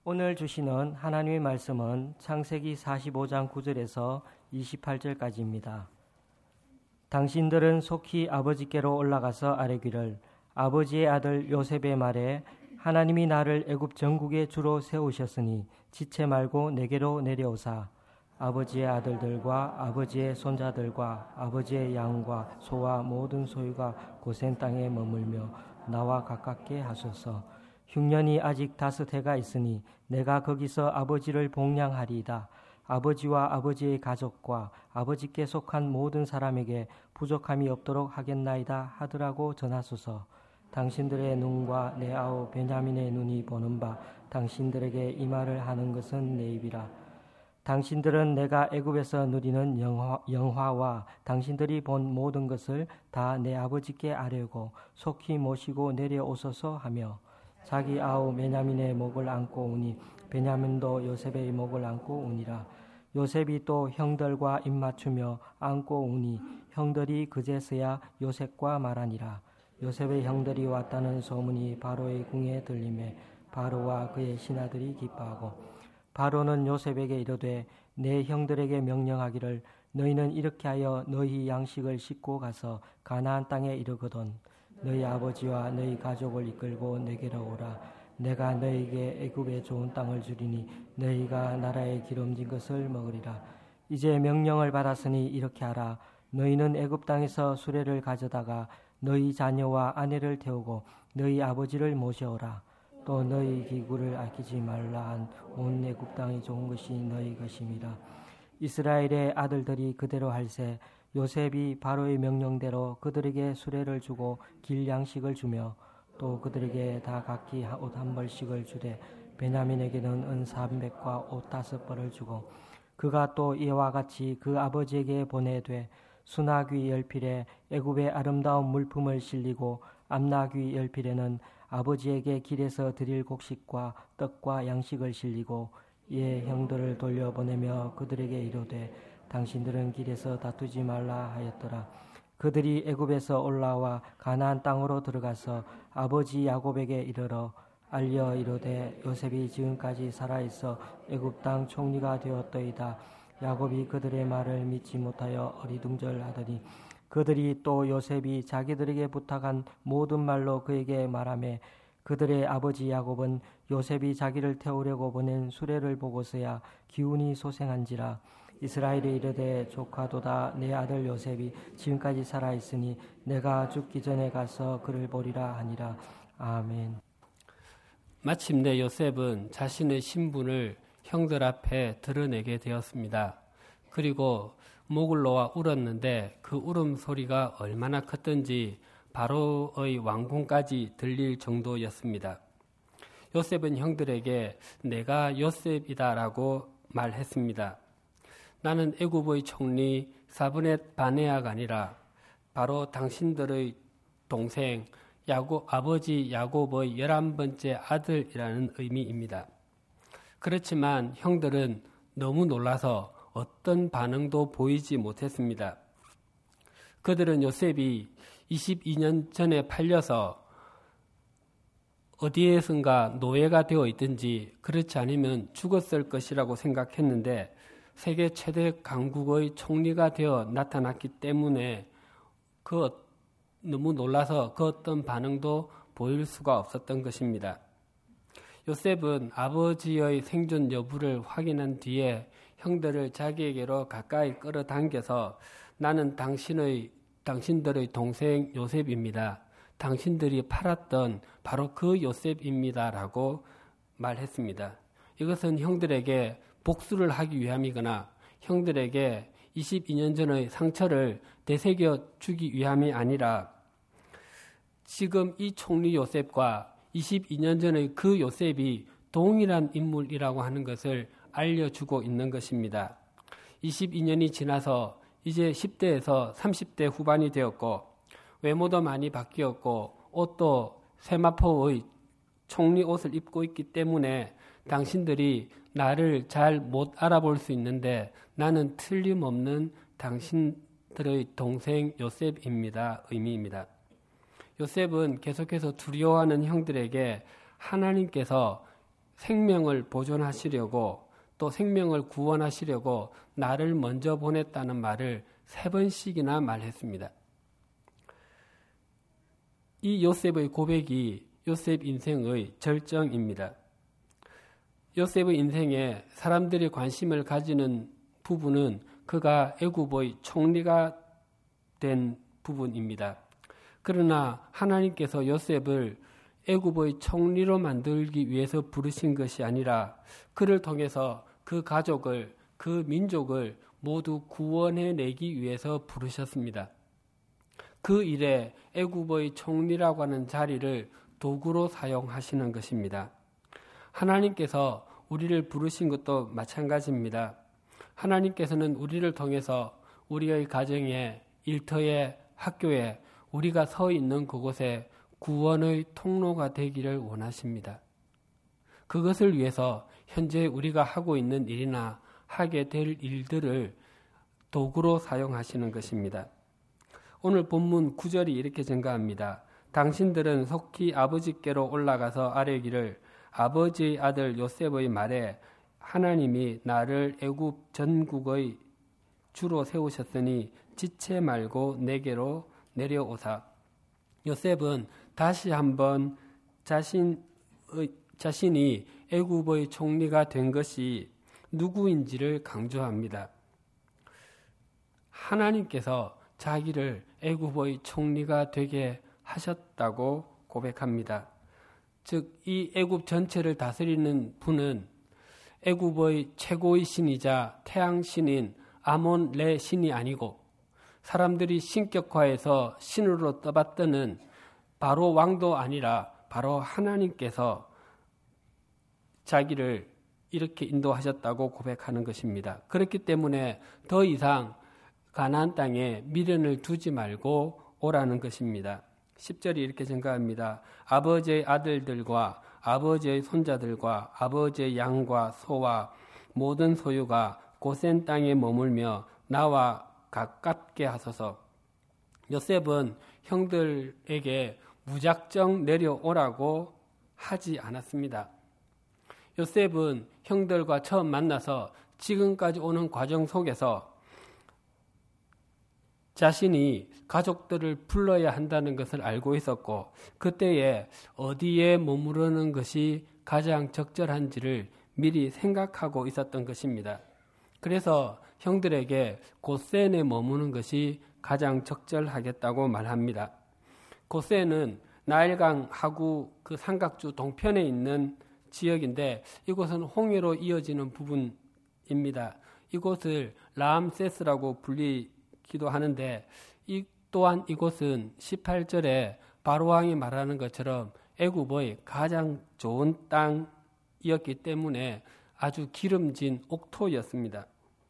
오늘 주시는 하나님의 말씀은 창세기 45장 9절에서 28절까지입니다. 당신들은 속히 아버지께로 올라가서 아뢰기를 아버지의 아들 요셉의 말에 하나님이 나를 애굽 전국의 주로 세우셨으니 지체 말고 내게로 내려오사 아버지의 아들들과 아버지의 손자들과 아버지의 양과 소와 모든 소유가 고센 땅에 머물며 나와 가깝게 하소서. 흉년이 아직 5해가 있으니 내가 거기서 아버지를 복량하리이다. 아버지와 아버지의 가족과 아버지께 속한 모든 사람에게 부족함이 없도록 하겠나이다 하더라고 전하소서. 당신들의 눈과 내 아우 베냐민의 눈이 보는 바 당신들에게 이 말을 하는 것은 내 입이라. 당신들은 내가 애굽에서 누리는 영화와 당신들이 본 모든 것을 다 내 아버지께 아뢰고 속히 모시고 내려오소서 하며 자기 아우 베냐민의 목을 안고 우니 베냐민도 요셉의 목을 안고 우니라. 요셉이 또 형들과 입맞추며 안고 우니 형들이 그제서야 요셉과 말하니라. 요셉의 형들이 왔다는 소문이 바로의 궁에 들리매 바로와 그의 신하들이 기뻐하고 바로는 요셉에게 이르되 내 형들에게 명령하기를 너희는 이렇게 하여 너희 양식을 싣고 가서 가나안 땅에 이르거든 너희 아버지와 너희 가족을 이끌고 내게로 오라. 내가 너희에게 애굽의 좋은 땅을 주리니 너희가 나라의 기름진 것을 먹으리라. 이제 명령을 받았으니 이렇게 하라. 너희는 애굽 땅에서 수레를 가져다가 너희 자녀와 아내를 태우고 너희 아버지를 모셔오라. 또 너희 기구를 아끼지 말라 한 온 애굽 땅이 좋은 것이 너희 것임이라. 이스라엘의 아들들이 그대로 할세 요셉이 바로의 명령대로 그들에게 수레를 주고 길 양식을 주며 또 그들에게 다 각기 옷 1벌씩을 주되 베냐민에게는 은 300과 옷 5벌을 주고 그가 또 이와 같이 그 아버지에게 보내되 수나귀 10필에 애굽의 아름다운 물품을 실리고 암나귀 10필에는 아버지에게 길에서 드릴 곡식과 떡과 양식을 실리고 이에 형들을 돌려보내며 그들에게 이르되 당신들은 길에서 다투지 말라 하였더라. 그들이 애굽에서 올라와 가나안 땅으로 들어가서 아버지 야곱에게 이르러 알려 이르되 요셉이 지금까지 살아있어 애굽 땅 총리가 되었더이다. 야곱이 그들의 말을 믿지 못하여 어리둥절하더니 그들이 또 요셉이 자기들에게 부탁한 모든 말로 그에게 말하매 그들의 아버지 야곱은 요셉이 자기를 태우려고 보낸 수레를 보고서야 기운이 소생한지라. 이스라엘이 이르되 조카도다 내 아들 요셉이 지금까지 살아있으니 내가 죽기 전에 가서 그를 보리라 하니라. 아멘. 마침내 요셉은 자신의 신분을 형들 앞에 드러내게 되었습니다. 그리고 목을 놓아 울었는데 그 울음소리가 얼마나 컸던지 바로의 왕궁까지 들릴 정도였습니다. 요셉은 형들에게 내가 요셉이다라고 말했습니다. 나는 애굽의 총리 사브넷 바네아가 아니라 바로 당신들의 동생 아버지 야곱의 11번째 아들이라는 의미입니다. 그렇지만 형들은 너무 놀라서 어떤 반응도 보이지 못했습니다. 그들은 요셉이 22년 전에 팔려서 어디에선가 노예가 되어 있든지 그렇지 않으면 죽었을 것이라고 생각했는데 세계 최대 강국의 총리가 되어 나타났기 때문에 너무 놀라서 그 어떤 반응도 보일 수가 없었던 것입니다. 요셉은 아버지의 생존 여부를 확인한 뒤에 형들을 자기에게로 가까이 끌어당겨서 나는 당신들의 동생 요셉입니다. 당신들이 팔았던 바로 그 요셉입니다라고 말했습니다. 이것은 형들에게 복수를 하기 위함이거나 형들에게 22년 전의 상처를 되새겨 주기 위함이 아니라 지금 이 총리 요셉과 22년 전의 그 요셉이 동일한 인물이라고 하는 것을 알려주고 있는 것입니다. 22년이 지나서 이제 10대에서 30대 후반이 되었고 외모도 많이 바뀌었고 옷도 세마포의 총리 옷을 입고 있기 때문에 당신들이 나를 잘 못 알아볼 수 있는데 나는 틀림없는 당신들의 동생 요셉입니다. 의미입니다. 요셉은 계속해서 두려워하는 형들에게 하나님께서 생명을 보존하시려고 또 생명을 구원하시려고 나를 먼저 보냈다는 말을 3번씩이나 말했습니다. 이 요셉의 고백이 요셉 인생의 절정입니다. 요셉의 인생에 사람들이 관심을 가지는 부분은 그가 애굽의 총리가 된 부분입니다. 그러나 하나님께서 요셉을 애굽의 총리로 만들기 위해서 부르신 것이 아니라 그를 통해서 그 가족을, 그 민족을 모두 구원해내기 위해서 부르셨습니다. 그 일에 애굽의 총리라고 하는 자리를 도구로 사용하시는 것입니다. 하나님께서 우리를 부르신 것도 마찬가지입니다. 하나님께서는 우리를 통해서 우리의 가정에, 일터에, 학교에, 우리가 서 있는 그곳에 구원의 통로가 되기를 원하십니다. 그것을 위해서 현재 우리가 하고 있는 일이나 하게 될 일들을 도구로 사용하시는 것입니다. 오늘 본문 9절이 이렇게 증가합니다. 당신들은 속히 아버지께로 올라가서 아뢰기를 아버지의 아들 요셉의 말에 하나님이 나를 애굽 전국의 주로 세우셨으니 지체 말고 내게로 내려오사. 요셉은 다시 한번 자신이 애굽의 총리가 된 것이 누구인지를 강조합니다. 하나님께서 자기를 애굽의 총리가 되게 하셨다고 고백합니다. 즉, 이 애굽 전체를 다스리는 분은 애굽의 최고의 신이자 태양신인 아몬 레 신이 아니고 사람들이 신격화해서 신으로 떠받드는 바로 왕도 아니라 바로 하나님께서 자기를 이렇게 인도하셨다고 고백하는 것입니다. 그렇기 때문에 더 이상 가나안 땅에 미련을 두지 말고 오라는 것입니다. 10절이 이렇게 증가합니다. 아버지의 아들들과 아버지의 손자들과 아버지의 양과 소와 모든 소유가 고센 땅에 머물며 나와 가깝게 하소서. 요셉은 형들에게 무작정 내려오라고 하지 않았습니다. 요셉은 형들과 처음 만나서 지금까지 오는 과정 속에서 자신이 가족들을 불러야 한다는 것을 알고 있었고 그때에 어디에 머무르는 것이 가장 적절한지를 미리 생각하고 있었던 것입니다. 그래서 형들에게 고센에 머무는 것이 가장 적절하겠다고 말합니다. 고센은 나일강 하구 그 삼각주 동편에 있는 지역인데 이곳은 홍해로 이어지는 부분입니다. 이곳을 라암세스라고 불리기도 하는데 또한 이곳은 18절에 바로왕이 말하는 것처럼 애굽의 가장 좋은 땅이었기 때문에 아주 기름진 옥토였습니다.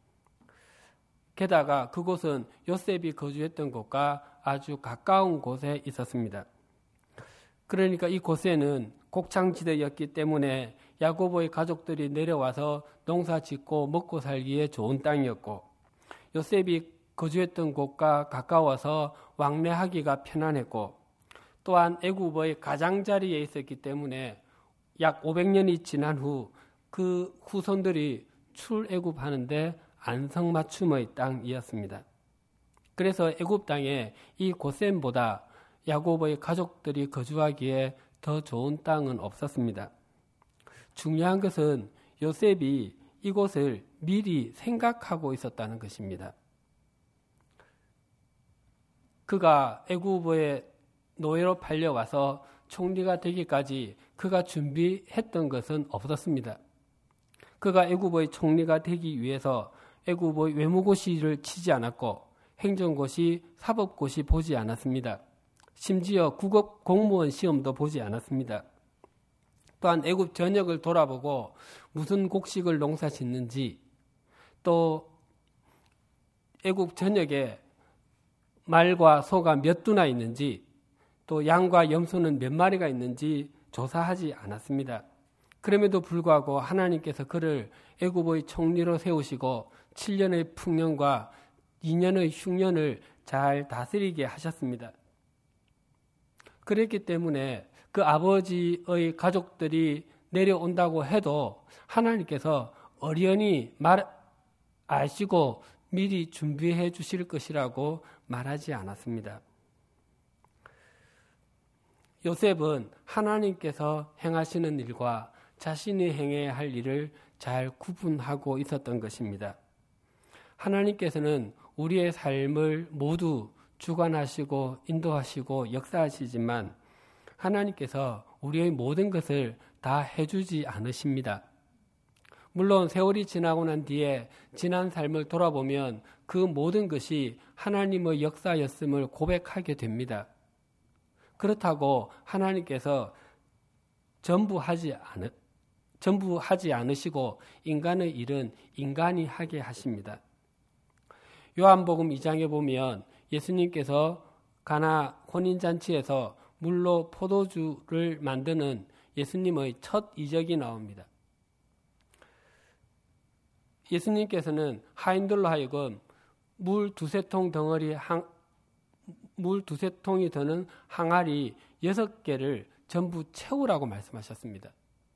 게다가 그곳은 요셉이 거주했던 곳과 아주 가까운 곳에 있었습니다. 그러니까 이 고센은 곡창지대였기 때문에 야고보의 가족들이 내려와서 농사 짓고 먹고 살기에 좋은 땅이었고 요셉이 거주했던 곳과 가까워서 왕래하기가 편안했고 또한 애굽의 가장자리에 있었기 때문에 약 500년이 지난 후 그 후손들이 출애굽하는데 안성맞춤의 땅이었습니다. 그래서 애굽 땅에 이 고센보다 야곱의 가족들이 거주하기에 더 좋은 땅은 없었습니다. 중요한 것은 요셉이 이곳을 미리 생각하고 있었다는 것입니다. 그가 애굽의 노예로 팔려와서 총리가 되기까지 그가 준비했던 것은 없었습니다. 그가 애굽의 총리가 되기 위해서 애굽의 외무고시를 치지 않았고 행정고시, 사법고시 보지 않았습니다. 심지어 국업 공무원 시험도 보지 않았습니다. 또한 애굽 전역을 돌아보고 무슨 곡식을 농사 짓는지 또 애굽 전역에 말과 소가 몇 두나 있는지 또 양과 염소는 몇 마리가 있는지 조사하지 않았습니다. 그럼에도 불구하고 하나님께서 그를 애굽의 총리로 세우시고 7년의 풍년과 2년의 흉년을 잘 다스리게 하셨습니다. 그랬기 때문에 그 아버지의 가족들이 내려온다고 해도 하나님께서 어련히 아시고 미리 준비해 주실 것이라고 말하지 않았습니다. 요셉은 하나님께서 행하시는 일과 자신이 행해야 할 일을 잘 구분하고 있었던 것입니다. 하나님께서는 우리의 삶을 모두 주관하시고 인도하시고 역사하시지만 하나님께서 우리의 모든 것을 다 해주지 않으십니다. 물론 세월이 지나고 난 뒤에 지난 삶을 돌아보면 그 모든 것이 하나님의 역사였음을 고백하게 됩니다. 그렇다고 하나님께서 전부 하지 않으시고 인간의 일은 인간이 하게 하십니다. 요한복음 2장에 보면 예수님께서 가나 혼인잔치에서 물로 포도주를 만드는 예수님의 첫 이적이 나옵니다. 예수님께서는 하인들로 하여금 물 두세 통이 드는 항아리 6개를 전부 채우라고 말씀하셨습니다.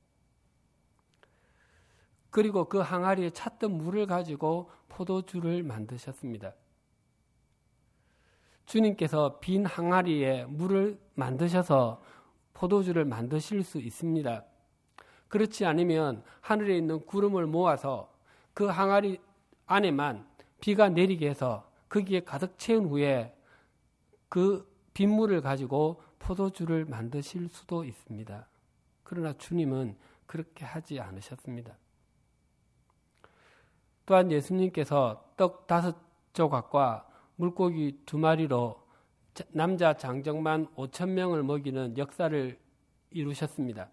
그리고 그 항아리에 찼던 물을 가지고 포도주를 만드셨습니다. 주님께서 빈 항아리에 물을 만드셔서 포도주를 만드실 수 있습니다. 그렇지 않으면 하늘에 있는 구름을 모아서 그 항아리 안에만 비가 내리게 해서 거기에 가득 채운 후에 그 빗물을 가지고 포도주를 만드실 수도 있습니다. 그러나 주님은 그렇게 하지 않으셨습니다. 또한 예수님께서 떡 5조각과 물고기 2마리로 남자 장정만 5,000명을 먹이는 역사를 이루셨습니다.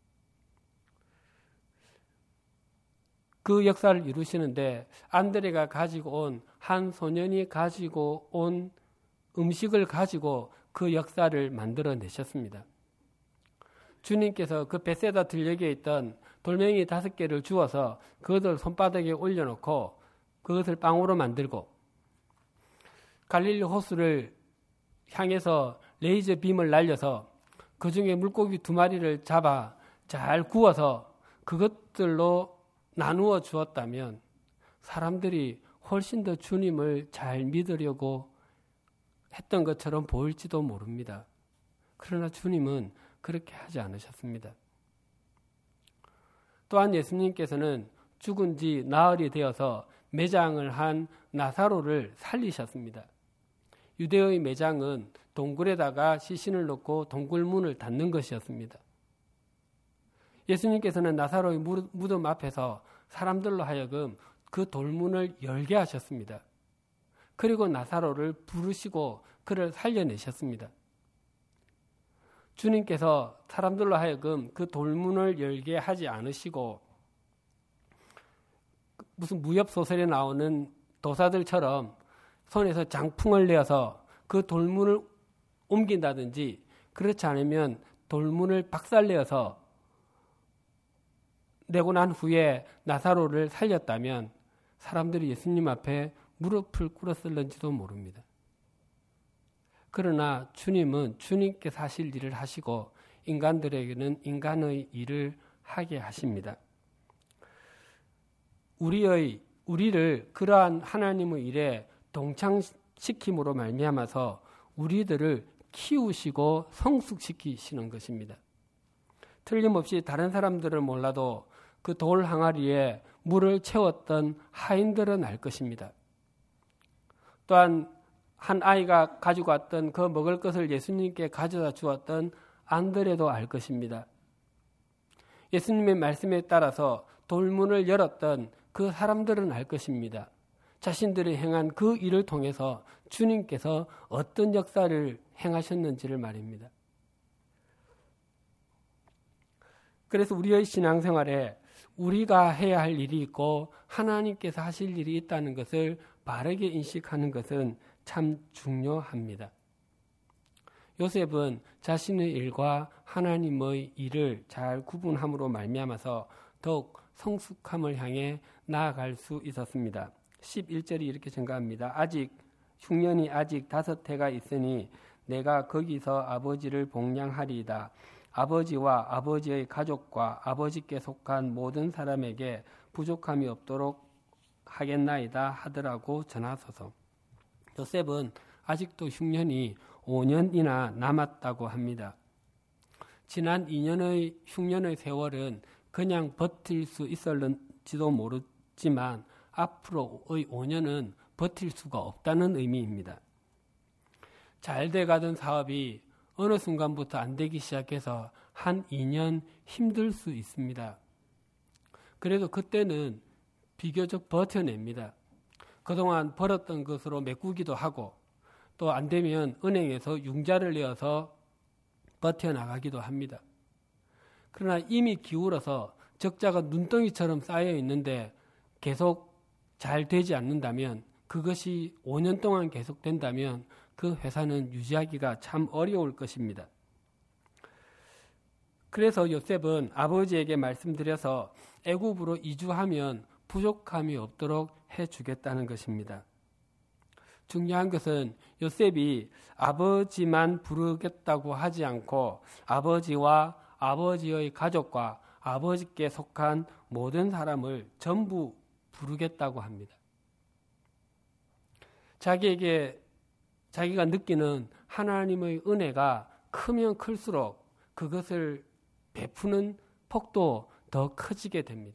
그 역사를 이루시는데 안드레가 가지고 온 한 소년이 가지고 온 음식을 가지고 그 역사를 만들어내셨습니다. 주님께서 그 벳세다 들녘에 있던 돌멩이 5개를 주어서 그것을 손바닥에 올려놓고 그것을 빵으로 만들고 갈릴리 호수를 향해서 레이저 빔을 날려서 그 중에 물고기 2마리를 잡아 잘 구워서 그것들로 나누어 주었다면 사람들이 훨씬 더 주님을 잘 믿으려고 했던 것처럼 보일지도 모릅니다. 그러나 주님은 그렇게 하지 않으셨습니다. 또한 예수님께서는 죽은 지 나흘이 되어서 매장을 한 나사로를 살리셨습니다. 유대의 매장은 동굴에다가 시신을 넣고 동굴문을 닫는 것이었습니다. 예수님께서는 나사로의 무덤 앞에서 사람들로 하여금 그 돌문을 열게 하셨습니다. 그리고 나사로를 부르시고 그를 살려내셨습니다. 주님께서 사람들로 하여금 그 돌문을 열게 하지 않으시고 무슨 무협소설에 나오는 도사들처럼 손에서 장풍을 내어서 그 돌문을 옮긴다든지 그렇지 않으면 돌문을 박살내어서 내고 난 후에 나사로를 살렸다면 사람들이 예수님 앞에 무릎을 꿇었을는지도 모릅니다. 그러나 주님은 주님께서 하실 일을 하시고 인간들에게는 인간의 일을 하게 하십니다. 우리를 그러한 하나님의 일에 동참시킴으로 말미암아서 우리들을 키우시고 성숙시키시는 것입니다. 틀림없이 다른 사람들을 몰라도 그 돌 항아리에 물을 채웠던 하인들은 알 것입니다. 또한 한 아이가 가지고 왔던 그 먹을 것을 예수님께 가져다 주었던 안드레도 알 것입니다. 예수님의 말씀에 따라서 돌문을 열었던 그 사람들은 알 것입니다. 자신들이 행한 그 일을 통해서 주님께서 어떤 역사를 행하셨는지를 말입니다. 그래서 우리의 신앙생활에 우리가 해야 할 일이 있고 하나님께서 하실 일이 있다는 것을 바르게 인식하는 것은 참 중요합니다. 요셉은 자신의 일과 하나님의 일을 잘 구분함으로 말미암아서 더욱 성숙함을 향해 나아갈 수 있었습니다. 11절이 이렇게 증가합니다. 흉년이 아직 5해가 있으니 내가 거기서 아버지를 복량하리이다. 아버지와 아버지의 가족과 아버지께 속한 모든 사람에게 부족함이 없도록 하겠나이다 하더라고 전하소서. 요셉은 아직도 흉년이 5년이나 남았다고 합니다. 지난 2년의 흉년의 세월은 그냥 버틸 수 있었는지도 모르지만 앞으로의 5년은 버틸 수가 없다는 의미입니다. 잘 돼가던 사업이 어느 순간부터 안 되기 시작해서 한 2년 힘들 수 있습니다. 그래도 그때는 비교적 버텨냅니다. 그동안 벌었던 것으로 메꾸기도 하고 또 안 되면 은행에서 융자를 내어서 버텨나가기도 합니다. 그러나 이미 기울어서 적자가 눈덩이처럼 쌓여 있는데 계속 잘 되지 않는다면, 그것이 5년 동안 계속된다면 그 회사는 유지하기가 참 어려울 것입니다. 그래서 요셉은 아버지에게 말씀드려서 애굽으로 이주하면 부족함이 없도록 해주겠다는 것입니다. 중요한 것은 요셉이 아버지만 부르겠다고 하지 않고 아버지와 아버지의 가족과 아버지께 속한 모든 사람을 전부 부르겠다고 합니다. 자기가 느끼는 하나님의 은혜가 크면 클수록 그것을 베푸는 폭도 더 커지게 됩니다.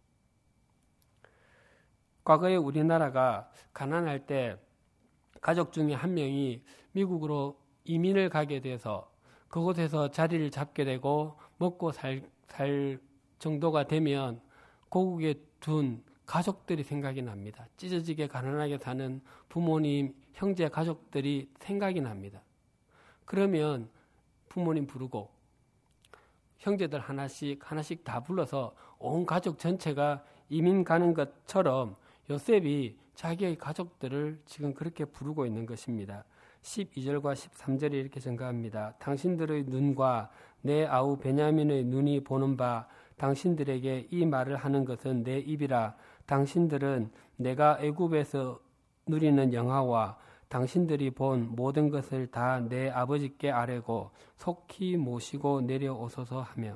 과거에 우리나라가 가난할 때 가족 중에 한 명이 미국으로 이민을 가게 돼서 그곳에서 자리를 잡게 되고 먹고 살 정도가 되면 고국에 둔 가족들이 생각이 납니다. 찢어지게 가난하게 사는 부모님, 형제, 가족들이 생각이 납니다. 그러면 부모님 부르고 형제들 하나씩 다 불러서 온 가족 전체가 이민 가는 것처럼 요셉이 자기의 가족들을 지금 그렇게 부르고 있는 것입니다. 12절과 13절에 이렇게 증가합니다. 당신들의 눈과 내 아우 베냐민의 눈이 보는 바 당신들에게 이 말을 하는 것은 내 입이라. 당신들은 내가 애굽에서 누리는 영화와 당신들이 본 모든 것을 다 내 아버지께 아뢰고 속히 모시고 내려오소서 하며.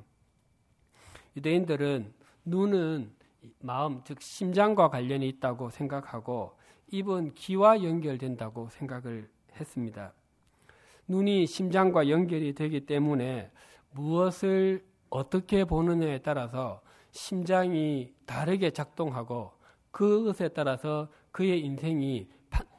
유대인들은 눈은 마음, 즉 심장과 관련이 있다고 생각하고 입은 귀와 연결된다고 생각을 했습니다. 눈이 심장과 연결이 되기 때문에 무엇을 어떻게 보느냐에 따라서 심장이 다르게 작동하고 그것에 따라서 그의 인생이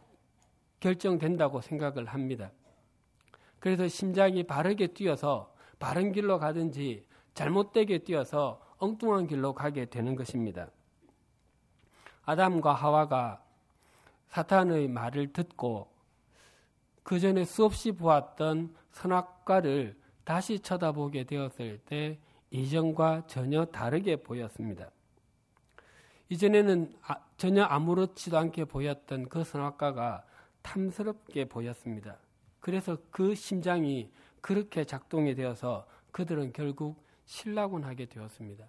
결정된다고 생각을 합니다. 그래서 심장이 바르게 뛰어서 바른 길로 가든지 잘못되게 뛰어서 엉뚱한 길로 가게 되는 것입니다. 아담과 하와가 사탄의 말을 듣고 그 전에 수없이 보았던 선악과를 다시 쳐다보게 되었을 때 이전과 전혀 다르게 보였습니다. 이전에는 전혀 아무렇지도 않게 보였던 그 선악과가 탐스럽게 보였습니다. 그래서 그 심장이 그렇게 작동이 되어서 그들은 결국 실라곤하게 되었습니다.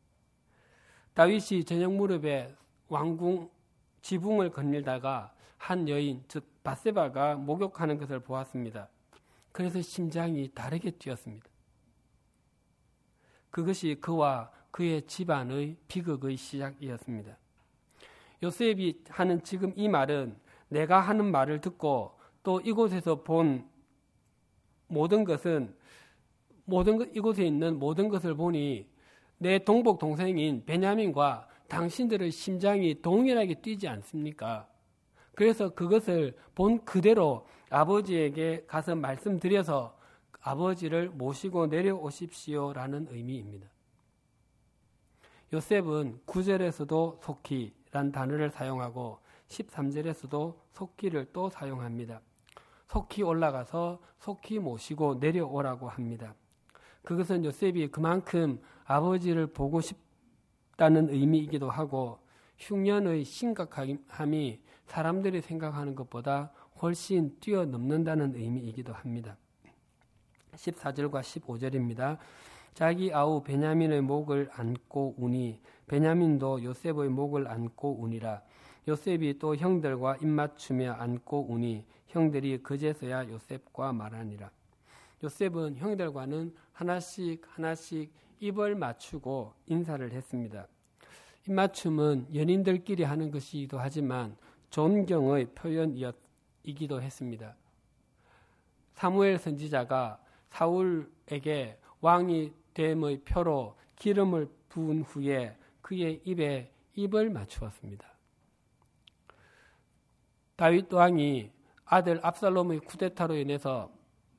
다윗이 저녁 무렵에 왕궁 지붕을 거닐다가 한 여인, 즉 밧세바가 목욕하는 것을 보았습니다. 그래서 심장이 다르게 뛰었습니다. 그것이 그와 그의 집안의 비극의 시작이었습니다. 요셉이 하는 지금 이 말은 내가 하는 말을 듣고 또 이곳에서 본 모든 것은 이곳에 있는 모든 것을 보니 내 동복 동생인 베냐민과 당신들의 심장이 동일하게 뛰지 않습니까? 그래서 그것을 본 그대로 아버지에게 가서 말씀드려서 아버지를 모시고 내려오십시오라는 의미입니다. 요셉은 9절에서도 속히란 단어를 사용하고 13절에서도 속기를 또 사용합니다. 속히 올라가서 속히 모시고 내려오라고 합니다. 그것은 요셉이 그만큼 아버지를 보고 싶다는 의미이기도 하고 흉년의 심각함이 사람들이 생각하는 것보다 훨씬 뛰어넘는다는 의미이기도 합니다. 14절과 15절입니다. 자기 아우 베냐민의 목을 안고 우니 베냐민도 요셉의 목을 안고 우니라. 요셉이 또 형들과 입맞추며 안고 우니 형들이 그제서야 요셉과 말하니라. 요셉은 형들과는 하나씩 입을 맞추고 인사를 했습니다. 입맞춤은 연인들끼리 하는 것이기도 하지만 존경의 표현이기도 했습니다. 사무엘 선지자가 사울에게 왕이 됨의 표로 기름을 부은 후에 그의 입에 입을 맞추었습니다. 다윗 왕이 아들 압살롬의 쿠데타로 인해서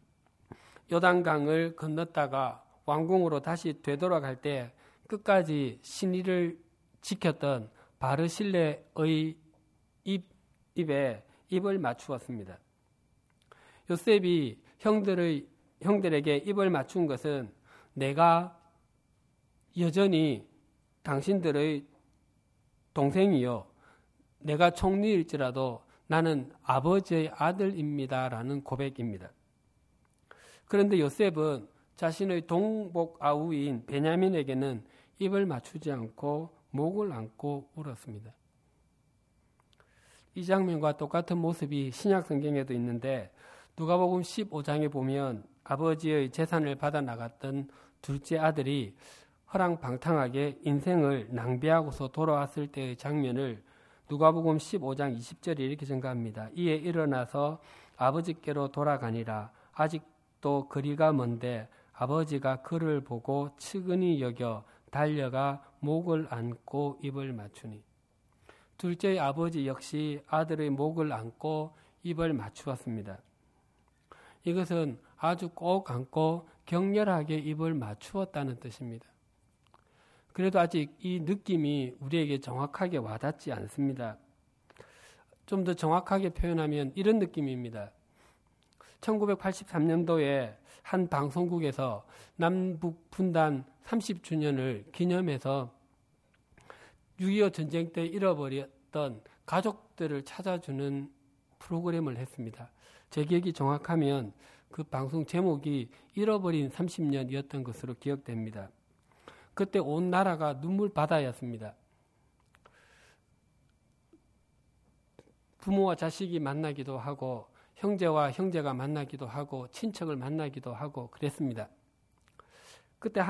요단강을 건넜다가 왕궁으로 다시 되돌아갈 때 끝까지 신의를 지켰던 바르실레의 입에 입을 맞추었습니다. 요셉이 형들에게 입을 맞춘 것은 내가 여전히 당신들의 동생이요 내가 총리일지라도 나는 아버지의 아들입니다라는 고백입니다. 그런데 요셉은 자신의 동복 아우인 베냐민에게는 입을 맞추지 않고 목을 안고 울었습니다. 이 장면과 똑같은 모습이 신약 성경에도 있는데 누가복음 15장에 보면 아버지의 재산을 받아 나갔던 둘째 아들이 허랑방탕하게 인생을 낭비하고서 돌아왔을 때의 장면을 누가복음 15장 20절에 이렇게 증가합니다. 이에 일어나서 아버지께로 돌아가니라. 아직도 거리가 먼데 아버지가 그를 보고 측은히 여겨 달려가 목을 안고 입을 맞추니. 둘째의 아버지 역시 아들의 목을 안고 입을 맞추었습니다. 이것은 아주 꼭 안고 격렬하게 입을 맞추었다는 뜻입니다. 그래도 아직 이 느낌이 우리에게 정확하게 와닿지 않습니다. 좀 더 정확하게 표현하면 이런 느낌입니다. 1983년도에 한 방송국에서 남북 분단 30주년을 기념해서 6.25 전쟁 때 잃어버렸던 가족들을 찾아주는 프로그램을 했습니다. 제 기억이 정확하면 그 방송 제목이 잃어버린 30년이었던 것으로 기억됩니다. 그때 온 나라가 눈물바다였습니다. 부모와 자식이 만나기도 하고 형제와 형제가 만나기도 하고 친척을 만나기도 하고 그랬습니다. 그때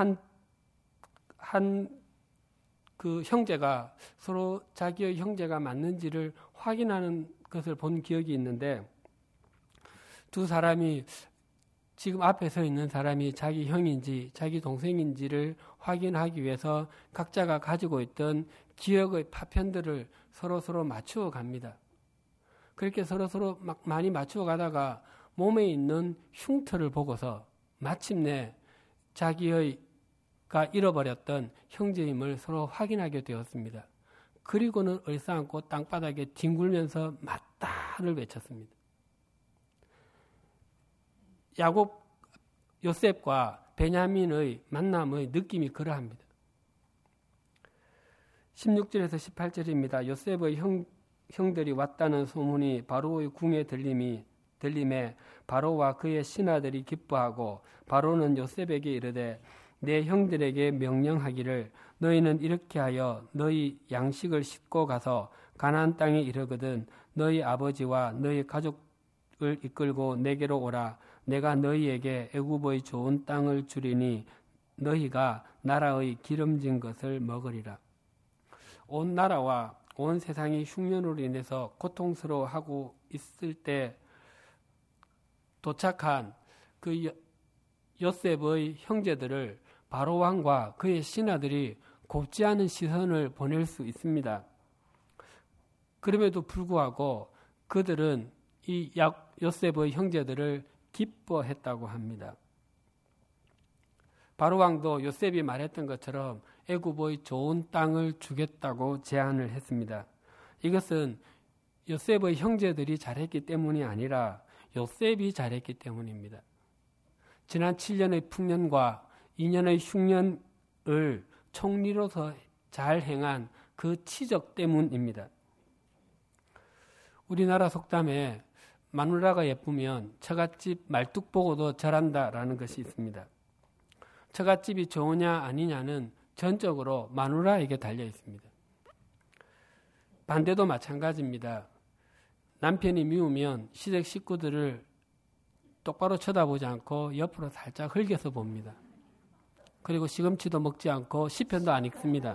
그 형제가 서로 자기의 형제가 맞는지를 확인하는 것을 본 기억이 있는데 두 사람이 지금 앞에 서 있는 사람이 자기 형인지 자기 동생인지를 확인하기 위해서 각자가 가지고 있던 기억의 파편들을 서로 맞추어 갑니다. 그렇게 서로 막 많이 맞추어 가다가 몸에 있는 흉터를 보고서 마침내 자기가 잃어버렸던 형제임을 서로 확인하게 되었습니다. 그리고는 얼싸안고 땅바닥에 뒹굴면서 맞다를 외쳤습니다. 야곱 요셉과 베냐민의 만남의 느낌이 그러합니다. 16절에서 18절입니다. 요셉의 형들이 왔다는 소문이 바로의 궁에 들림에 바로와 그의 신하들이 기뻐하고 바로는 요셉에게 이르되 내 형들에게 명령하기를 너희는 이렇게 하여 너희 양식을 싣고 가서 가나안 땅에 이르거든 너희 아버지와 너희 가족을 이끌고 내게로 오라. 내가 너희에게 애굽의 좋은 땅을 주리니 너희가 나라의 기름진 것을 먹으리라. 온 나라와 온 세상이 흉년으로 인해서 고통스러워하고 있을 때 도착한 그 요셉의 형제들을 바로 왕과 그의 신하들이 곱지 않은 시선을 보낼 수 있습니다. 그럼에도 불구하고 그들은 이 요셉의 형제들을 기뻐했다고 합니다. 바로 왕도 요셉이 말했던 것처럼 애굽의 좋은 땅을 주겠다고 제안을 했습니다. 이것은 요셉의 형제들이 잘했기 때문이 아니라 요셉이 잘했기 때문입니다. 지난 7년의 풍년과 2년의 흉년을 총리로서 잘 행한 그 치적 때문입니다. 우리나라 속담에 마누라가 예쁘면 처갓집 말뚝 보고도 절한다라는 것이 있습니다. 처갓집이 좋으냐 아니냐는 전적으로 마누라에게 달려 있습니다. 반대도 마찬가지입니다. 남편이 미우면 시댁 식구들을 똑바로 쳐다보지 않고 옆으로 살짝 흘겨서 봅니다. 그리고 시금치도 먹지 않고 시편도 안 읽습니다.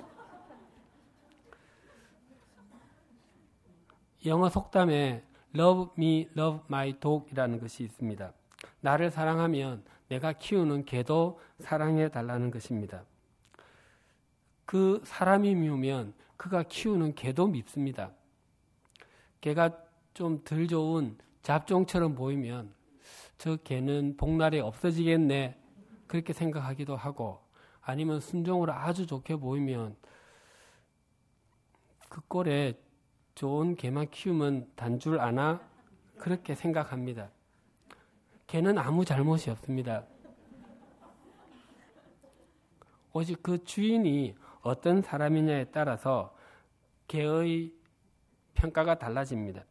영어 속담에 Love me, love my dog 이라는 것이 있습니다. 나를 사랑하면 내가 키우는 개도 사랑해 달라는 것입니다. 그 사람이 미우면 그가 키우는 개도 밉습니다. 개가 좀 덜 좋은 잡종처럼 보이면 저 개는 복날에 없어지겠네 그렇게 생각하기도 하고, 아니면 순종으로 아주 좋게 보이면 그 꼴에 좋은 개만 키우면 단줄 아나 그렇게 생각합니다. 개는 아무 잘못이 없습니다. 오직 그 주인이 어떤 사람이냐에 따라서 개의 평가가 달라집니다.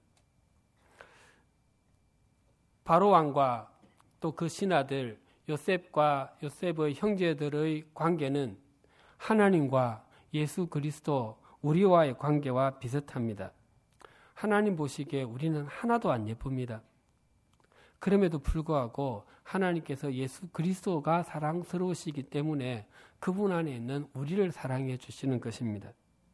바로 왕과 또 그 신하들 요셉과 요셉의 형제들의 관계는 하나님과 예수 그리스도 우리와의 관계와 비슷합니다. 하나님 보시기에 우리는 하나도 안 예쁩니다. 그럼에도 불구하고 하나님께서 예수 그리스도가 사랑스러우시기 때문에 그분 안에 있는 우리를 사랑해 주시는 것입니다.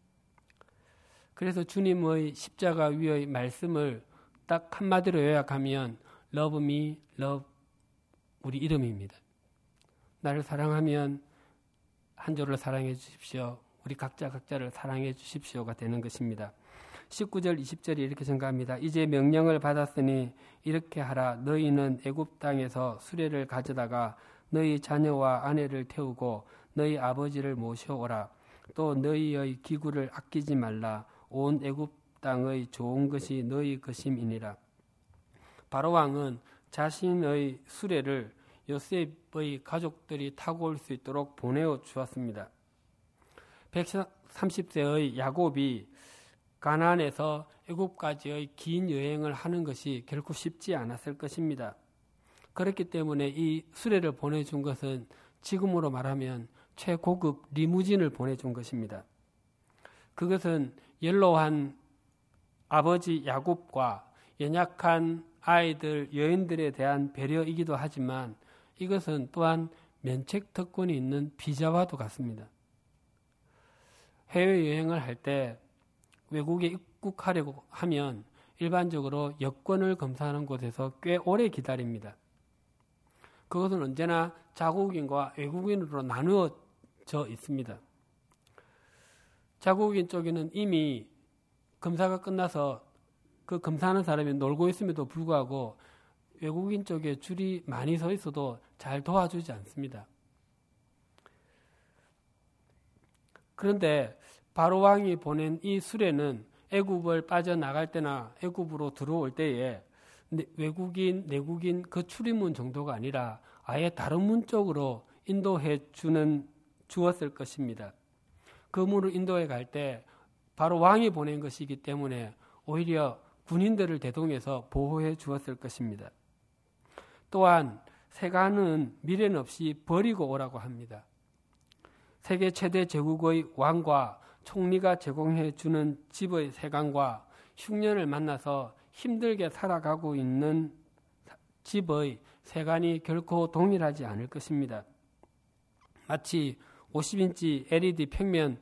그래서 주님의 십자가 위의 말씀을 딱 한마디로 요약하면 Love me, love 우리 이름입니다. 나를 사랑하면 한조를 사랑해 주십시오. 우리 각자를 사랑해 주십시오가 되는 것입니다. 19절 20절이 이렇게 증가합니다. 이제 명령을 받았으니 이렇게 하라. 너희는 애굽 땅에서 수레를 가져다가 너희 자녀와 아내를 태우고 너희 아버지를 모셔오라. 또 너희의 기구를 아끼지 말라. 온 애굽 땅의 좋은 것이 너희 것임이니라. 바로 왕은 자신의 수레를 요셉의 가족들이 타고 올 수 있도록 보내어 주었습니다. 130세의 야곱이 가나안에서 애굽까지의 긴 여행을 하는 것이 결코 쉽지 않았을 것입니다. 그렇기 때문에 이 수레를 보내준 것은 지금으로 말하면 최고급 리무진을 보내준 것입니다. 그것은 연로한 아버지 야곱과 연약한 아이들, 여인들에 대한 배려이기도 하지만 이것은 또한 면책 특권이 있는 비자와도 같습니다. 해외여행을 할 때 외국에 입국하려고 하면 일반적으로 여권을 검사하는 곳에서 꽤 오래 기다립니다. 그것은 언제나 자국인과 외국인으로 나누어져 있습니다. 자국인 쪽에는 이미 검사가 끝나서 그 검사하는 사람이 놀고 있음에도 불구하고 외국인 쪽에 줄이 많이 서 있어도 잘 도와주지 않습니다. 그런데 바로 왕이 보낸 이 수레는 애굽을 빠져나갈 때나 애굽으로 들어올 때에 외국인, 내국인 그 출입문 정도가 아니라 아예 다른 문 쪽으로 인도해 주었을 것입니다. 그 문을 인도해 갈 때 바로 왕이 보낸 것이기 때문에 오히려 군인들을 대동해서 보호해 주었을 것입니다. 또한 세간은 미련 없이 버리고 오라고 합니다. 세계 최대 제국의 왕과 총리가 제공해 주는 집의 세간과 흉년을 만나서 힘들게 살아가고 있는 집의 세간이 결코 동일하지 않을 것입니다. 마치 50인치 LED 평면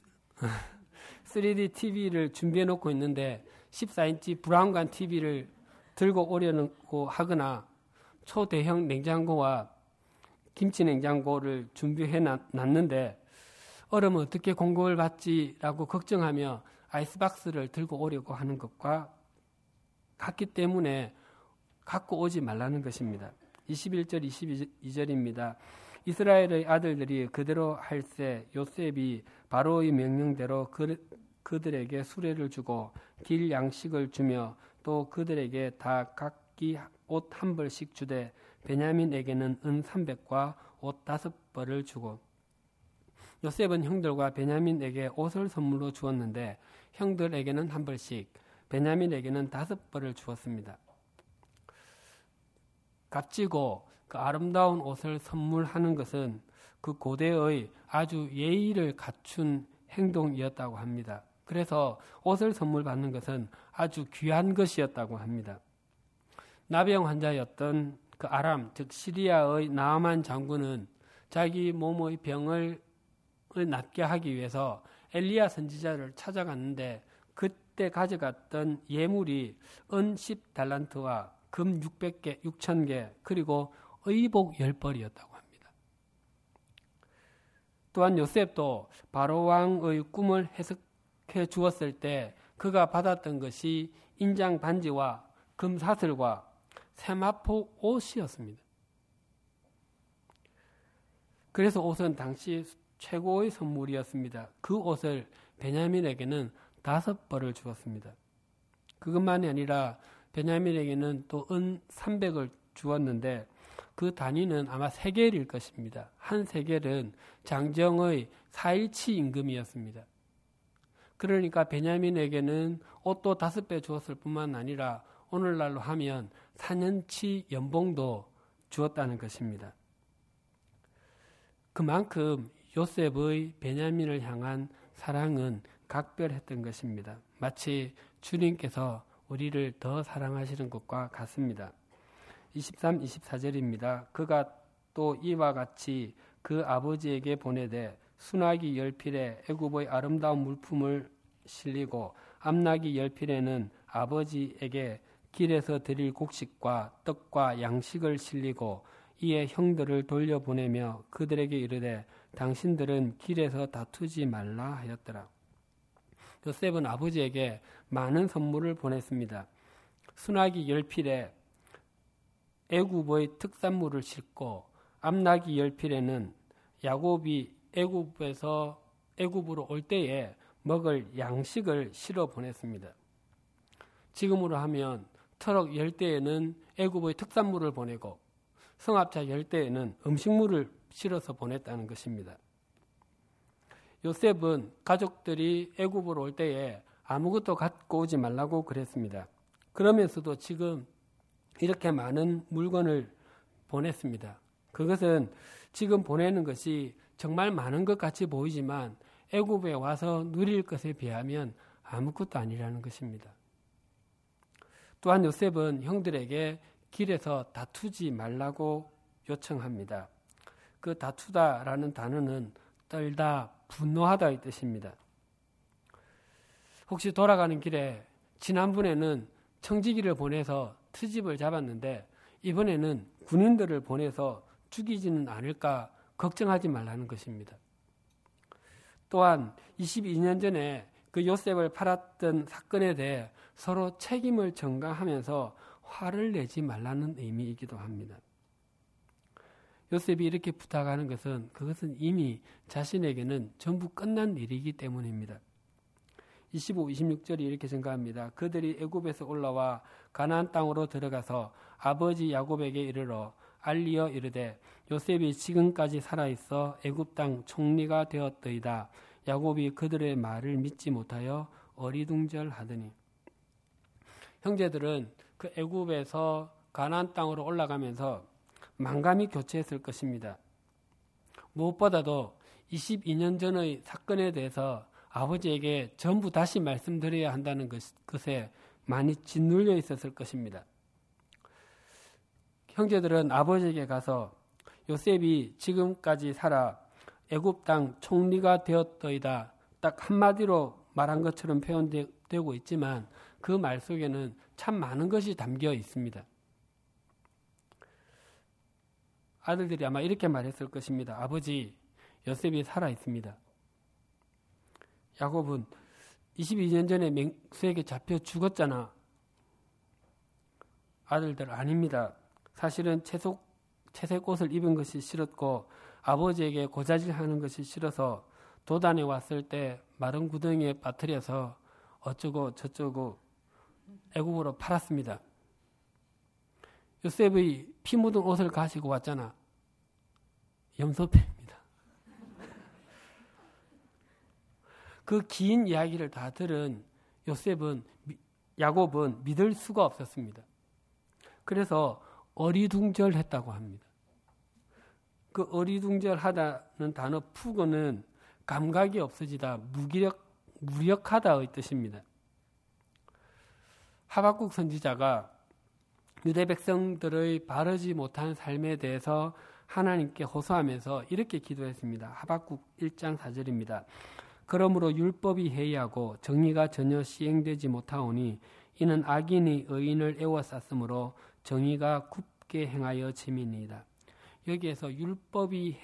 3D TV를 준비해 놓고 있는데 14인치 브라운관 TV를 들고 오려고 하거나 초대형 냉장고와 김치 냉장고를 준비해 놨는데 얼음은 어떻게 공급을 받지라고 걱정하며 아이스박스를 들고 오려고 하는 것과 같기 때문에 갖고 오지 말라는 것입니다. 21절 22절입니다. 이스라엘의 아들들이 그대로 할세 요셉이 바로의 명령대로 그들에게 수레를 주고 길 양식을 주며 또 그들에게 다 각기 옷 한 벌씩 주되 베냐민에게는 은 300과 옷 5벌을 주고 요셉은 형들과 베냐민에게 옷을 선물로 주었는데 형들에게는 한 벌씩 베냐민에게는 5벌을 주었습니다. 값지고 그 아름다운 옷을 선물하는 것은 그 고대의 아주 예의를 갖춘 행동이었다고 합니다. 그래서 옷을 선물 받는 것은 아주 귀한 것이었다고 합니다. 나병 환자였던 그 아람, 즉 시리아의 나아만 장군은 자기 몸의 병을 낫게 하기 위해서 엘리야 선지자를 찾아갔는데 그때 가져갔던 예물이 은 10달란트와 금 6,000개 그리고 의복 10벌이었다고 합니다. 또한 요셉도 바로 왕의 꿈을 해석해 주었을 때 그가 받았던 것이 인장 반지와 금 사슬과 세마포 옷이었습니다. 그래서 옷은 당시 최고의 선물이었습니다. 그 옷을 베냐민에게는 5벌을 주었습니다. 그것만이 아니라 베냐민에게는 또 은 300을 주었는데 그 단위는 아마 세겔일 것입니다. 한 세겔은 장정의 4일치 임금이었습니다. 그러니까 베냐민에게는 옷도 5배 주었을 뿐만 아니라 오늘날로 하면 4년치 연봉도 주었다는 것입니다. 그만큼 요셉의 베냐민을 향한 사랑은 각별했던 것입니다. 마치 주님께서 우리를 더 사랑하시는 것과 같습니다. 23, 24절입니다. 그가 또 이와 같이 그 아버지에게 보내되 순하기 10필에 애굽의 아름다운 물품을 실리고 암나기 10필에는 아버지에게 길에서 드릴 곡식과 떡과 양식을 실리고 이에 형들을 돌려보내며 그들에게 이르되 당신들은 길에서 다투지 말라 하였더라. 요셉은 아버지에게 많은 선물을 보냈습니다. 순하기 10필에 애굽의 특산물을 싣고 암나기 10필에는 야곱이 애굽으로 올 때에 먹을 양식을 실어 보냈습니다. 지금으로 하면 트럭 10대에는 애굽의 특산물을 보내고 성합차 10대에는 음식물을 실어서 보냈다는 것입니다. 요셉은 가족들이 애굽으로 올 때에 아무것도 갖고 오지 말라고 그랬습니다. 그러면서도 지금 이렇게 많은 물건을 보냈습니다. 그것은 지금 보내는 것이 정말 많은 것 같이 보이지만 애굽에 와서 누릴 것에 비하면 아무것도 아니라는 것입니다. 또한 요셉은 형들에게 길에서 다투지 말라고 요청합니다. 그 다투다라는 단어는 떨다, 분노하다의 뜻입니다. 혹시 돌아가는 길에 지난번에는 청지기를 보내서 트집을 잡았는데 이번에는 군인들을 보내서 죽이지는 않을까 걱정하지 말라는 것입니다. 또한 22년 전에 그 요셉을 팔았던 사건에 대해 서로 책임을 전가하면서 화를 내지 말라는 의미이기도 합니다. 요셉이 이렇게 부탁하는 것은 그것은 이미 자신에게는 전부 끝난 일이기 때문입니다. 25, 26절이 이렇게 증가합니다. 그들이 애굽에서 올라와 가나안 땅으로 들어가서 아버지 야곱에게 이르러 알리어 이르되 요셉이 지금까지 살아있어 애굽 땅 총리가 되었더이다. 야곱이 그들의 말을 믿지 못하여 어리둥절하더니. 형제들은 그 애굽에서 가나안 땅으로 올라가면서 만감이 교체했을 것입니다. 무엇보다도 22년 전의 사건에 대해서 아버지에게 전부 다시 말씀드려야 한다는 것에 많이 짓눌려 있었을 것입니다. 형제들은 아버지에게 가서 요셉이 지금까지 살아 애굽 땅 총리가 되었더이다. 딱 한마디로 말한 것처럼 표현되고 있지만 그 말 속에는 참 많은 것이 담겨 있습니다. 아들들이 아마 이렇게 말했을 것입니다. 아버지, 요셉이 살아 있습니다. 야곱은 22년 전에 맹수에게 잡혀 죽었잖아. 아들들 아닙니다. 사실은 채색 옷을 입은 것이 싫었고 아버지에게 고자질하는 것이 싫어서 도단에 왔을 때 마른 구덩이에 빠뜨려서 어쩌고 저쩌고 애굽으로 팔았습니다. 요셉의 피 묻은 옷을 가지고 왔잖아. 염소패입니다. 그 긴 이야기를 다 들은 야곱은 믿을 수가 없었습니다. 그래서 어리둥절했다고 합니다. 그 어리둥절하다는 단어 푸고는 감각이 없어지다, 무력하다의 뜻입니다. 하박국 선지자가 유대 백성들의 바르지 못한 삶에 대해서 하나님께 호소하면서 이렇게 기도했습니다. 하박국 1장 4절입니다. 그러므로 율법이 해이하고 정의가 전혀 시행되지 못하오니 이는 악인이 의인을 에워쌌으므로 정의가 굽게 행하여 짐이니이다. 여기에서 율법이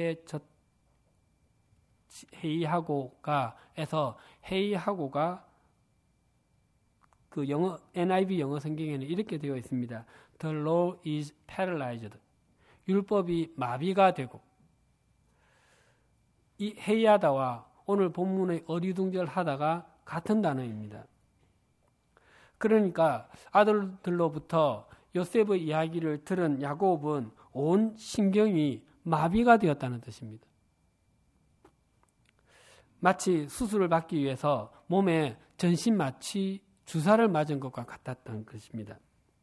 해이하고가에서 해이하고가 그 영어 NIV 영어 성경에는 이렇게 되어 있습니다. The law is paralyzed. 율법이 마비가 되고, 이 해이하다와 오늘 본문의 어리둥절하다가 같은 단어입니다. 그러니까 아들들로부터 요셉의 이야기를 들은 야곱은 온 신경이 마비가 되었다는 뜻입니다. 마치 수술을 받기 위해서 몸에 전신 마취 주사를 맞은 것과 같았다는 것입니다.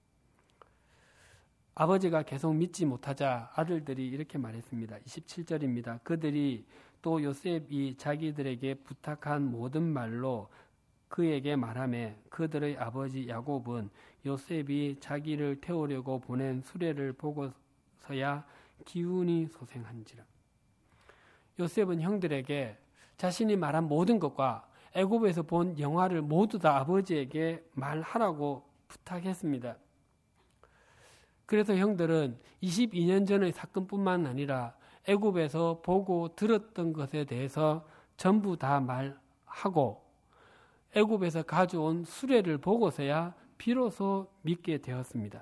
아버지가 계속 믿지 못하자 아들들이 이렇게 말했습니다. 27절입니다. 그들이 또 요셉이 자기들에게 부탁한 모든 말로 그에게 말하며 그들의 아버지 야곱은 요셉이 자기를 태우려고 보낸 수레를 보고서야 기운이 소생한지라. 요셉은 형들에게 자신이 말한 모든 것과 애굽에서 본 영화를 모두 다 아버지에게 말하라고 부탁했습니다. 그래서 형들은 22년 전의 사건뿐만 아니라 애굽에서 보고 들었던 것에 대해서 전부 다 말하고 애굽에서 가져온 수레를 보고서야 비로소 믿게 되었습니다.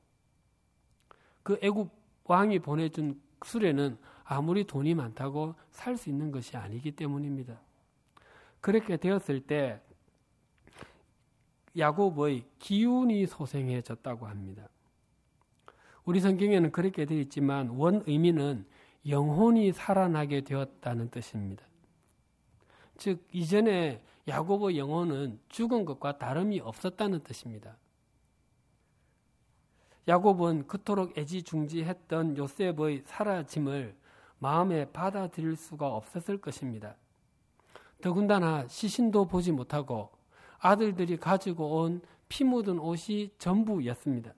그 애굽 왕이 보내준 수레는 아무리 돈이 많다고 살 수 있는 것이 아니기 때문입니다. 그렇게 되었을 때 야곱의 기운이 소생해졌다고 합니다. 우리 성경에는 그렇게 되어 있지만 원 의미는 영혼이 살아나게 되었다는 뜻입니다. 즉 이전에 야곱의 영혼은 죽은 것과 다름이 없었다는 뜻입니다. 야곱은 그토록 애지중지했던 요셉의 사라짐을 마음에 받아들일 수가 없었을 것입니다. 더군다나 시신도 보지 못하고 아들들이 가지고 온 피 묻은 옷이 전부였습니다.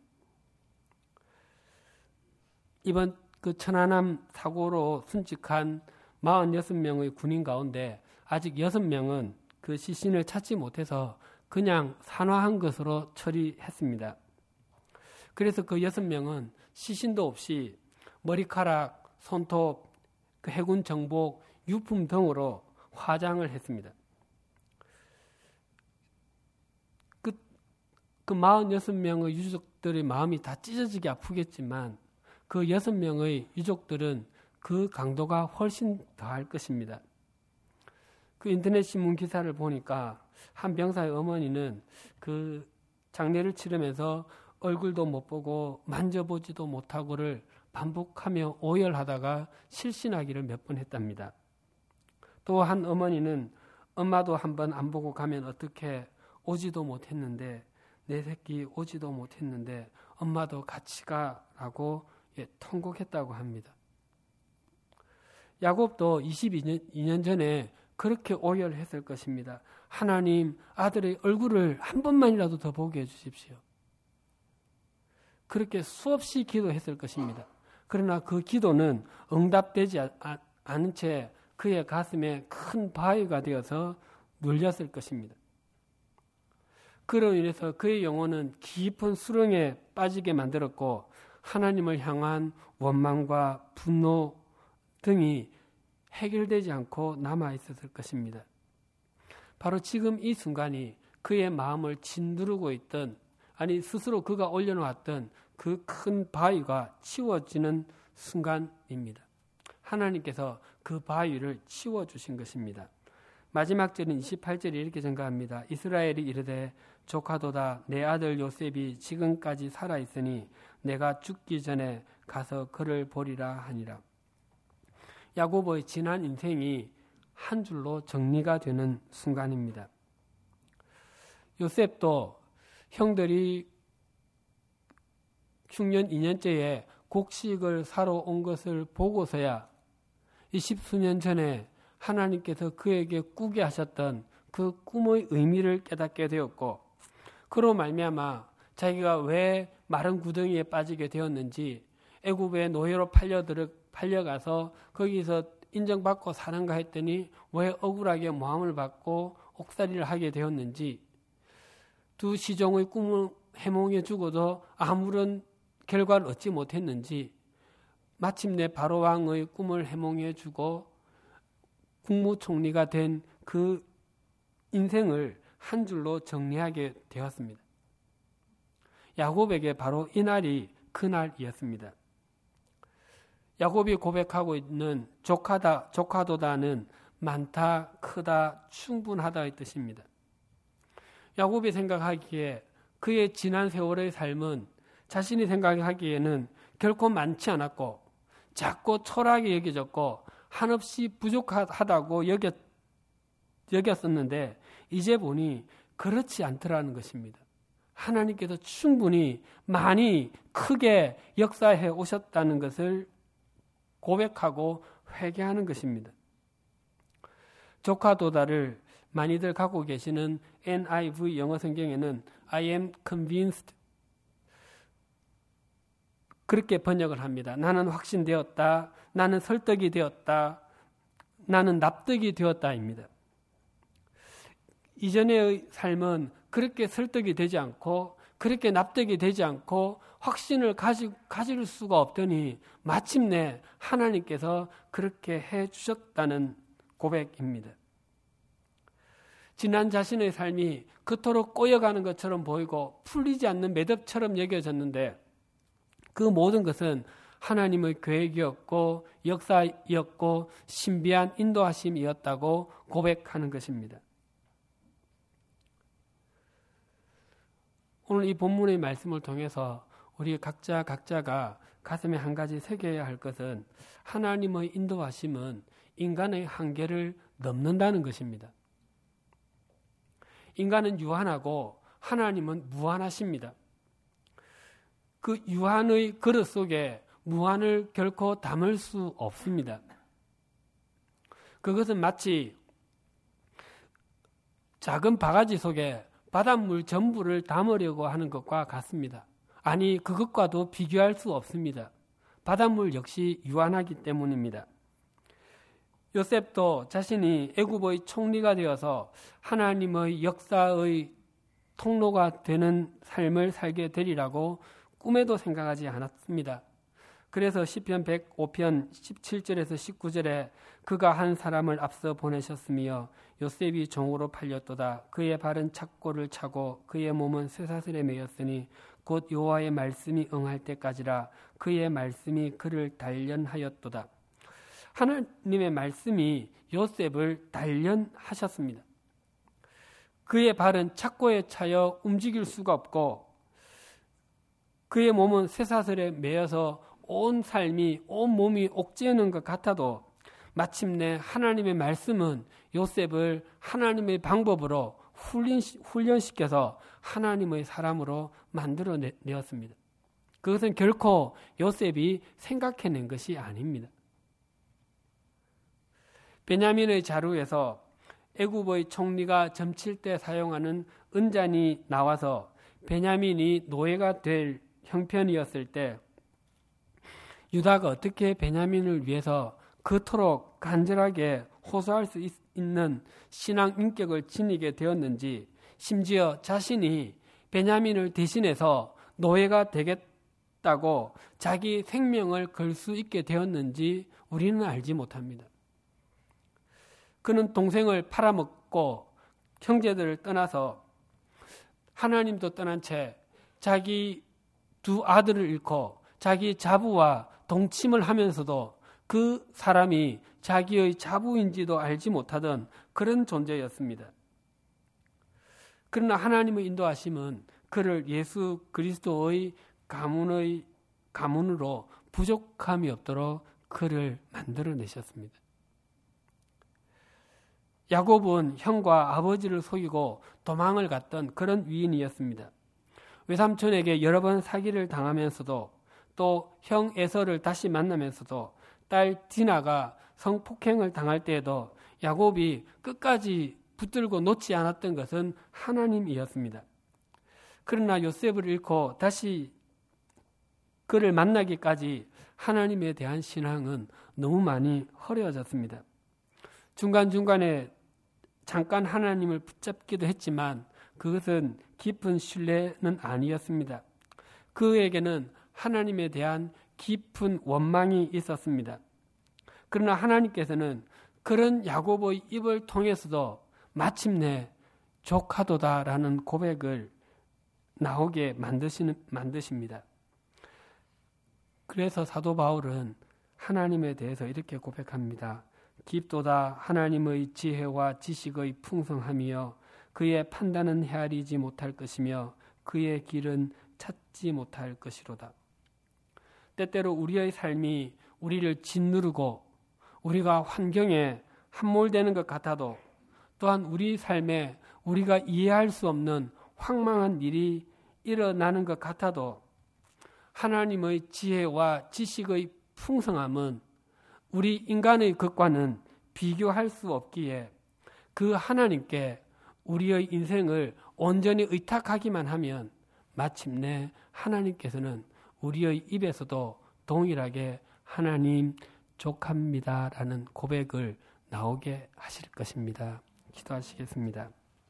이번 그 천안함 사고로 순직한 46명의 군인 가운데 아직 6명은 그 시신을 찾지 못해서 그냥 산화한 것으로 처리했습니다. 그래서 그 6명은 시신도 없이 머리카락, 손톱, 그 해군 정복, 유품 등으로 화장을 했습니다. 그 46명의 유족들의 마음이 다 찢어지게 아프겠지만 그 6명의 유족들은 그 강도가 훨씬 더할 것입니다. 그 인터넷 신문 기사를 보니까 한 병사의 어머니는 그 장례를 치르면서 얼굴도 못 보고 만져보지도 못하고를 반복하며 오열하다가 실신하기를 몇 번 했답니다. 또 한 어머니는 엄마도 한 번 안 보고 가면 어떻게 오지도 못했는데 내 새끼 오지도 못했는데 엄마도 같이 가라고 통곡했다고 합니다. 야곱도 22년 전에 그렇게 오열했을 것입니다. 하나님, 아들의 얼굴을 한 번만이라도 더 보게 해주십시오. 그렇게 수없이 기도했을 것입니다. 그러나 그 기도는 응답되지 않은 채 그의 가슴에 큰 바위가 되어서 눌렸을 것입니다. 그로 인해서 그의 영혼은 깊은 수렁에 빠지게 만들었고 하나님을 향한 원망과 분노 등이 해결되지 않고 남아있었을 것입니다. 바로 지금 이 순간이 그의 마음을 짓누르고 있던, 아니 스스로 그가 올려놓았던 그 큰 바위가 치워지는 순간입니다. 하나님께서 그 바위를 치워주신 것입니다. 마지막 절인 28절이 이렇게 전가합니다. 이스라엘이 이르되 조카도다 내 아들 요셉이 지금까지 살아있으니 내가 죽기 전에 가서 그를 보리라 하니라. 야곱의 지난 인생이 한 줄로 정리가 되는 순간입니다. 요셉도 형들이 흉년 2년째에 곡식을 사러 온 것을 보고서야 20수년 전에 하나님께서 그에게 꾸게 하셨던 그 꿈의 의미를 깨닫게 되었고, 그로 말미암아 자기가 왜 마른 구덩이에 빠지게 되었는지 애굽의 노예로 팔려가서 거기서 인정받고 사는가 했더니 왜 억울하게 모함을 받고 옥살이를 하게 되었는지, 두 시종의 꿈을 해몽해 주고도 아무런 결과를 얻지 못했는지, 마침내 바로 왕의 꿈을 해몽해 주고 국무총리가 된 그 인생을 한 줄로 정리하게 되었습니다. 야곱에게 바로 이날이 그날이었습니다. 야곱이 고백하고 있는 조카도다는 많다, 크다, 충분하다의 뜻입니다. 야곱이 생각하기에 그의 지난 세월의 삶은 자신이 생각하기에는 결코 많지 않았고 작고 초라하게 여겨졌고 한없이 부족하다고 여겼었는데 이제 보니 그렇지 않더라는 것입니다. 하나님께서 충분히 많이 크게 역사해 오셨다는 것을 고백하고 회개하는 것입니다. 조카도다를 많이들 갖고 계시는 NIV 영어 성경에는 I am convinced 그렇게 번역을 합니다. 나는 확신되었다. 나는 설득이 되었다. 나는 납득이 되었다입니다. 이전의 삶은 그렇게 설득이 되지 않고 그렇게 납득이 되지 않고 확신을 가질 수가 없더니 마침내 하나님께서 그렇게 해주셨다는 고백입니다. 지난 자신의 삶이 그토록 꼬여가는 것처럼 보이고 풀리지 않는 매듭처럼 여겨졌는데 그 모든 것은 하나님의 계획이었고 역사였고 신비한 인도하심이었다고 고백하는 것입니다. 오늘 이 본문의 말씀을 통해서 우리 각자가 가슴에 한 가지 새겨야 할 것은 하나님의 인도하심은 인간의 한계를 넘는다는 것입니다. 인간은 유한하고 하나님은 무한하십니다. 그 유한의 그릇 속에 무한을 결코 담을 수 없습니다. 그것은 마치 작은 바가지 속에 바닷물 전부를 담으려고 하는 것과 같습니다. 아니, 그것과도 비교할 수 없습니다. 바닷물 역시 유한하기 때문입니다. 요셉도 자신이 애굽의 총리가 되어서 하나님의 역사의 통로가 되는 삶을 살게 되리라고 꿈에도 생각하지 않았습니다. 그래서 시편 105편 17절에서 19절에 그가 한 사람을 앞서 보내셨으며 요셉이 종으로 팔렸도다. 그의 발은 착고를 차고 그의 몸은 쇠사슬에 매였으니 곧 여호와의 말씀이 응할 때까지라. 그의 말씀이 그를 단련하였도다. 하나님의 말씀이 요셉을 단련하셨습니다. 그의 발은 착고에 차여 움직일 수가 없고 그의 몸은 쇠사슬에 매여서 온 삶이, 온 몸이 옥죄는 것 같아도 마침내 하나님의 말씀은 요셉을 하나님의 방법으로 훈련시켜서 하나님의 사람으로 만들어내었습니다. 그것은 결코 요셉이 생각해낸 것이 아닙니다. 베냐민의 자루에서 애굽의 총리가 점칠 때 사용하는 은잔이 나와서 베냐민이 노예가 될 형편이었을 때 유다가 어떻게 베냐민을 위해서 그토록 간절하게 호소할 수 있는 신앙 인격을 지니게 되었는지, 심지어 자신이 베냐민을 대신해서 노예가 되겠다고 자기 생명을 걸 수 있게 되었는지 우리는 알지 못합니다. 그는 동생을 팔아먹고 형제들을 떠나서 하나님도 떠난 채 자기 두 아들을 잃고 자기 자부와 동침을 하면서도 그 사람이 자기의 자부인지도 알지 못하던 그런 존재였습니다. 그러나 하나님의 인도하심은 그를 예수 그리스도의 가문으로 부족함이 없도록 그를 만들어내셨습니다. 야곱은 형과 아버지를 속이고 도망을 갔던 그런 위인이었습니다. 외삼촌에게 여러 번 사기를 당하면서도 또 형 에서를 다시 만나면서도 딸 디나가 성폭행을 당할 때에도 야곱이 끝까지 붙들고 놓지 않았던 것은 하나님이었습니다. 그러나 요셉을 잃고 다시 그를 만나기까지 하나님에 대한 신앙은 너무 많이 허려졌습니다. 중간중간에 잠깐 하나님을 붙잡기도 했지만 그것은 깊은 신뢰는 아니었습니다. 그에게는 하나님에 대한 깊은 원망이 있었습니다. 그러나 하나님께서는 그런 야고보의 입을 통해서도 마침내 족하도다라는 고백을 나오게 만드십니다. 그래서 사도 바울은 하나님에 대해서 이렇게 고백합니다. 깊도다 하나님의 지혜와 지식의 풍성함이여 그의 판단은 헤아리지 못할 것이며 그의 길은 찾지 못할 것이로다. 때때로 우리의 삶이 우리를 짓누르고 우리가 환경에 함몰되는 것 같아도 또한 우리 삶에 우리가 이해할 수 없는 황망한 일이 일어나는 것 같아도 하나님의 지혜와 지식의 풍성함은 우리 인간의 것과는 비교할 수 없기에 그 하나님께 우리의 인생을 온전히 의탁하기만 하면 마침내 하나님께서는 우리의 입에서도 동일하게 하나님 족합니다라는 고백을 나오게 하실 것입니다. 기도하시겠습니다.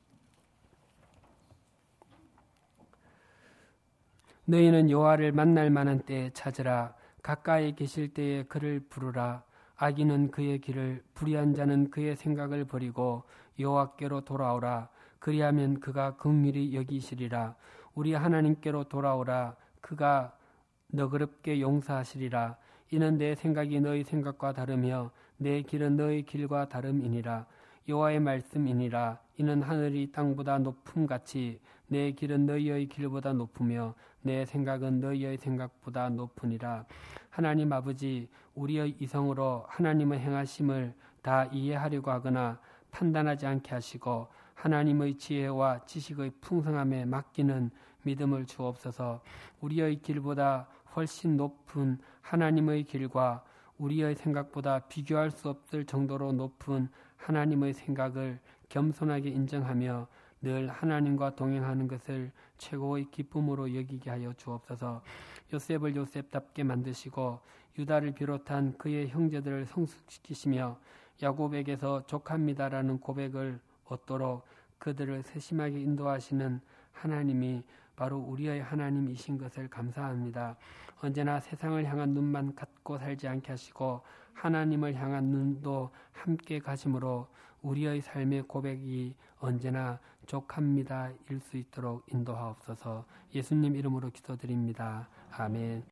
너희는 여호와를 만날 만한 때에 찾으라. 가까이 계실 때에 그를 부르라. 악인은 그의 길을, 불의한 자는 그의 생각을 버리고 여호와께로 돌아오라. 그리하면 그가 긍휼히 여기시리라. 우리 하나님께로 돌아오라. 그가 너그럽게 용서하시리라. 이는 내 생각이 너희 생각과 다르며 내 길은 너희 길과 다름이니라. 여호와의 말씀이니라. 이는 하늘이 땅보다 높음같이 내 길은 너희의 길보다 높으며 내 생각은 너희의 생각보다 높으니라. 하나님 아버지, 우리의 이성으로 하나님의 행하심을 다 이해하려고 하거나 판단하지 않게 하시고 하나님의 지혜와 지식의 풍성함에 맡기는 믿음을 주옵소서. 우리의 길보다 훨씬 높은 하나님의 길과 우리의 생각보다 비교할 수 없을 정도로 높은 하나님의 생각을 겸손하게 인정하며 늘 하나님과 동행하는 것을 최고의 기쁨으로 여기게 하여 주옵소서. 요셉을 요셉답게 만드시고 유다를 비롯한 그의 형제들을 성숙시키시며 야곱에게서 족합니다라는 고백을 얻도록 그들을 세심하게 인도하시는 하나님이 바로 우리의 하나님이신 것을 감사합니다. 언제나 세상을 향한 눈만 갖고 살지 않게 하시고 하나님을 향한 눈도 함께 가심으로 우리의 삶의 고백이 언제나 족합니다 일 수 있도록 인도하옵소서. 예수님 이름으로 기도드립니다. 아멘.